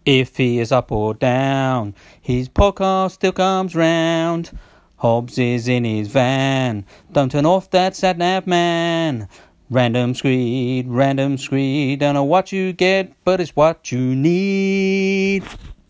If he is up or down, his podcast still comes round. Hobbs is in his van. Don't turn off that sat-nav man. Random screed. Don't know what you get, but it's what you need.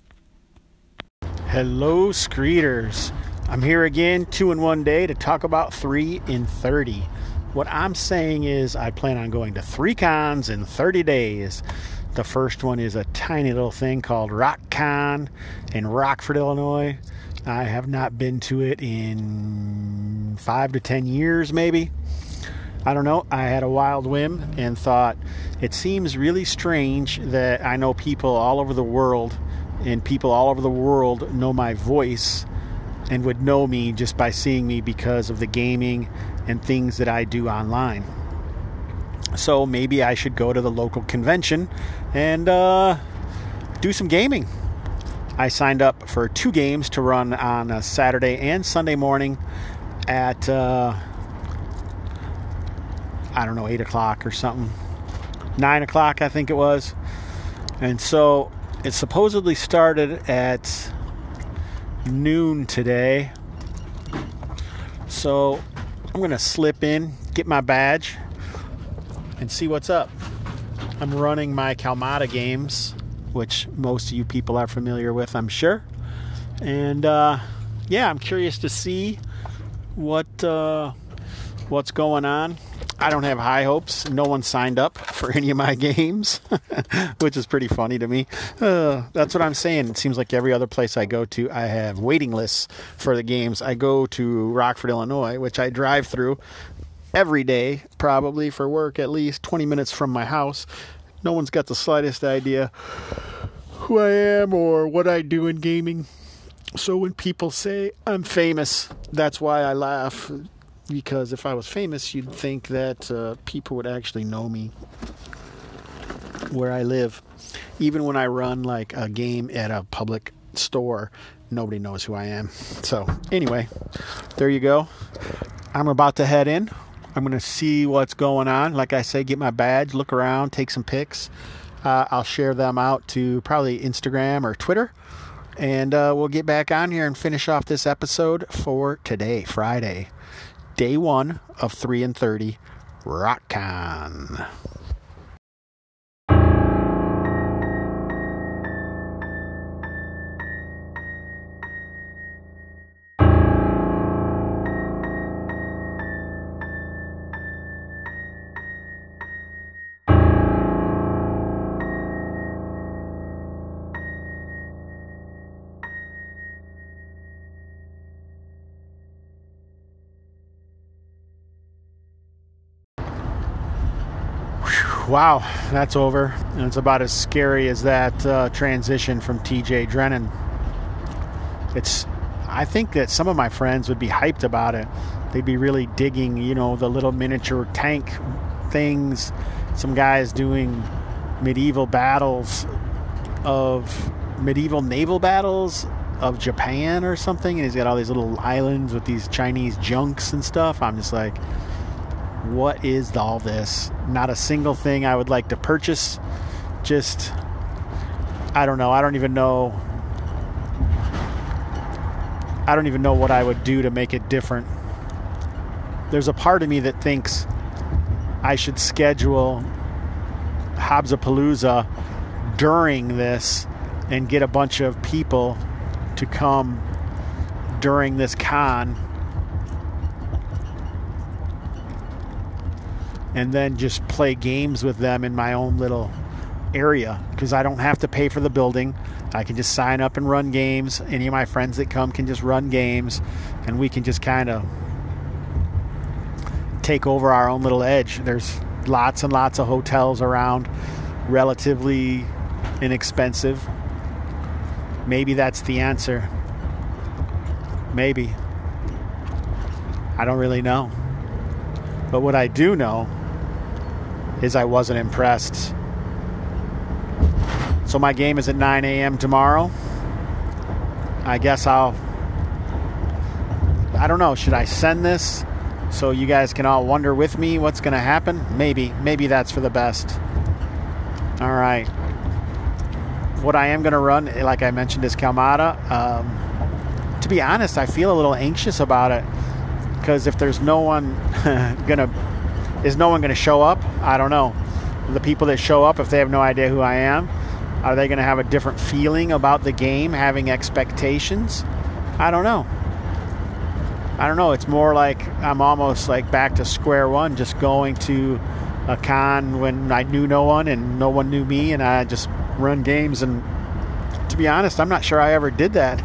Hello, Screeders. I'm here again, 2 in 1 day, to talk about 3 in 30. What I'm saying is I plan on going to 3 cons in 30 days. The first one is a tiny little thing called RockCon in Rockford, Illinois. I have not been to it in 5 to 10 years, maybe. I don't know. I had a wild whim and thought it seems really strange that I know people all over the world, and people all over the world know my voice and would know me just by seeing me because of the gaming and things that I do online. So maybe I should go to the local convention and do some gaming. I signed up for 2 games to run on a Saturday and Sunday morning at, 8 o'clock or something. 9 o'clock, I think it was. And so it supposedly started at noon today. So I'm going to slip in, get my badge, and see what's up. I'm running my Kalmata games, which most of you people are familiar with, I'm sure. And I'm curious to see what's going on. I don't have high hopes. No one signed up for any of my games, which is pretty funny to me. That's what I'm saying. It seems like every other place I go to, I have waiting lists for the games. I go to Rockford, Illinois, which I drive through every day, probably for work, at least 20 minutes from my house. No one's got the slightest idea who I am or what I do in gaming. So when people say I'm famous, that's why I laugh. Because if I was famous, you'd think that people would actually know me where I live. Even when I run like a game at a public store, nobody knows who I am. So anyway, there you go. I'm about to head in. I'm going to see what's going on. Like I say, get my badge, look around, take some pics. I'll share them out to probably Instagram or Twitter. And we'll get back on here and finish off this episode for today, Friday. Day 1 of 3 in 30, RockCon. Wow, that's over. And it's about as scary as that transition from TJ Drennan. I think that some of my friends would be hyped about it. They'd be really digging, the little miniature tank things. Some guys doing medieval naval battles of Japan or something. And he's got all these little islands with these Chinese junks and stuff. I'm just like, what is all this? Not a single thing I would like to purchase. Just, I don't know. I don't even know what I would do to make it different. There's a part of me that thinks I should schedule Hobbsapalooza during this and get a bunch of people to come during this con, and then just play games with them in my own little area, because I don't have to pay for the building. I can just sign up and run games. Any of my friends that come can just run games, and we can just kind of take over our own little edge. There's lots and lots of hotels around, relatively inexpensive. Maybe that's the answer. Maybe. I don't really know. But what I do know is I wasn't impressed. So my game is at 9 a.m. tomorrow. I guess I don't know, should I send this so you guys can all wonder with me what's going to happen? Maybe that's for the best. All right. what I am going to run, like I mentioned, is Kalamata. To be honest, I feel a little anxious about it, because if there's no one gonna show up? I don't know. The people that show up, if they have no idea who I am, are they going to have a different feeling about the game, having expectations? I don't know. It's more like I'm almost like back to square one, just going to a con when I knew no one and no one knew me, and I just run games. And to be honest, I'm not sure I ever did that.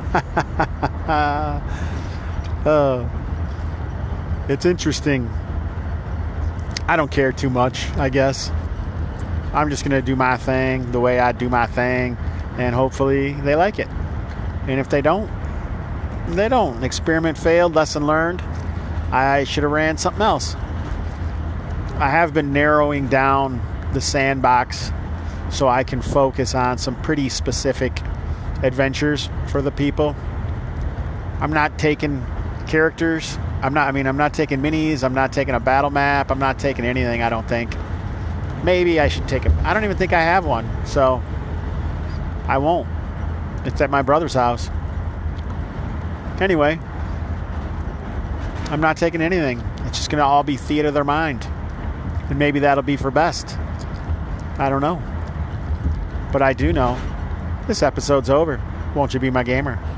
It's interesting. I don't care too much, I guess. I'm just going to do my thing the way I do my thing, and hopefully they like it. And if they don't, they don't. Experiment failed, lesson learned. I should have ran something else. I have been narrowing down the sandbox so I can focus on some pretty specific adventures for the people. I'm not taking characters. I'm not taking minis. I'm not taking a battle map. I'm not taking anything, I don't think. Maybe I should take it. I don't even think I have one, so I won't. It's at my brother's house. Anyway, I'm not taking anything. It's just going to all be theater of their mind. And maybe that'll be for best. I don't know. But I do know this episode's over. Won't you be my gamer?